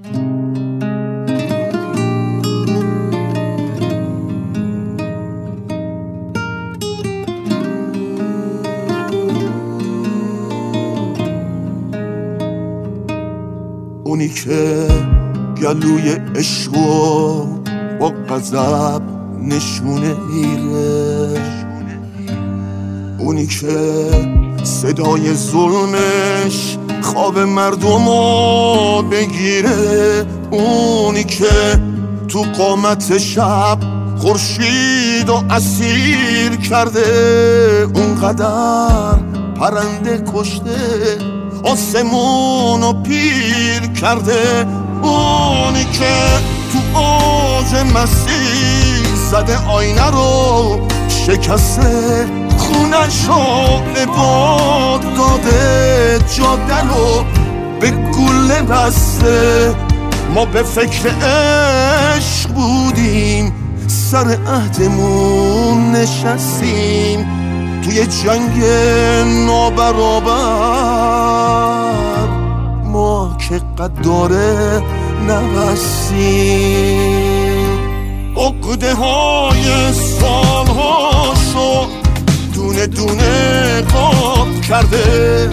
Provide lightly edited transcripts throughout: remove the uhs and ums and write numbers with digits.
اونی که گلوی عشقو با غضب نشونه میره، اونی که صدای ظلمش خواب مردمو بگیره، اونی که تو قامت شب خورشید و اسیر کرده، اونقدر پرنده کشته آسمونو پیر کرده، اونی که تو اوج مسیح زده آینه رو شکسته، خونشو به باد داده، جاده رو به گله بسته. ما به فکر عشق بودیم، سر عهدمون نشستیم توی جنگ نابرابر، ما که قداره نبستیم. عقده های سالهاشو دونه دونه قاب کرده،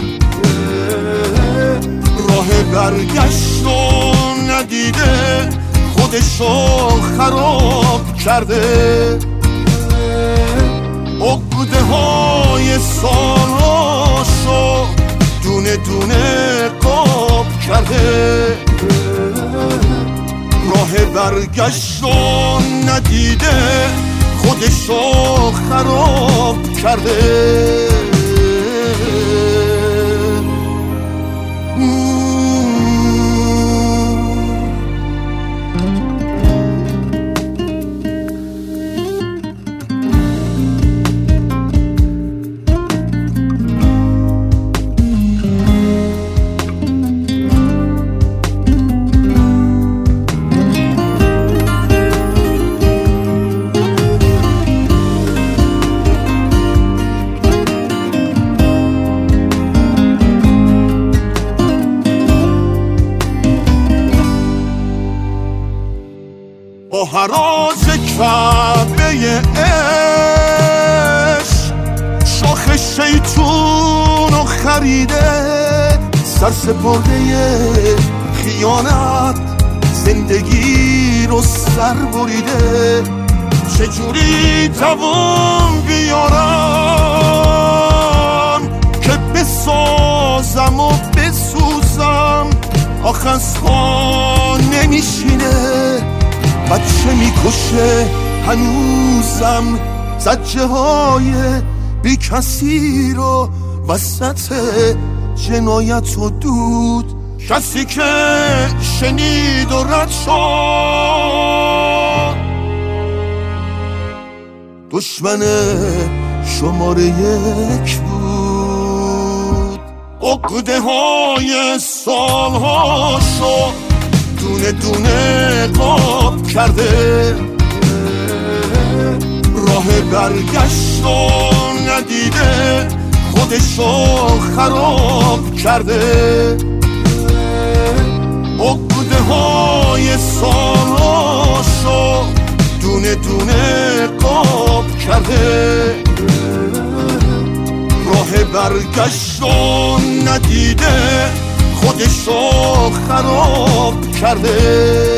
راه برگشتو ندیده خودشو خراب کرده. عقده های سالهاشو دونه دونه قاب کرده، راه برگشتو ندیده خودشو خراب کرده. با هراس کعبه عشق شاخ شیطونو خریده، سرسپرده خیانت زندگی رو سر بریده. چجوری توان بیارم که بسازم و بسوزم، آخ از خوان نمیشینه، بچه میکشه هنوزم، زجه های بی کسی رو وسط جنایت و دود. کسی که شنید و رد شد دشمن شماره 1 بود. عقده های سالهاشو دونه دونه قاب کرده، راه برگشتو ندیده خودشو خراب کرده. عقده های سالهاشو دونه دونه قاب کرده، راه برگشتو ندیده خودشو خراب کرده.